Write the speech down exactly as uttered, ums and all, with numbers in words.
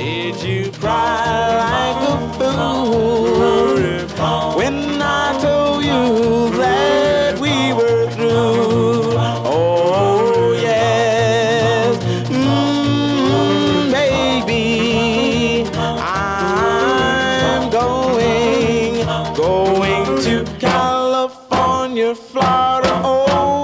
Did you cry like a fool when I told you that we were through? Oh yes, mm, baby, I'm going, going to California, Florida. Oh.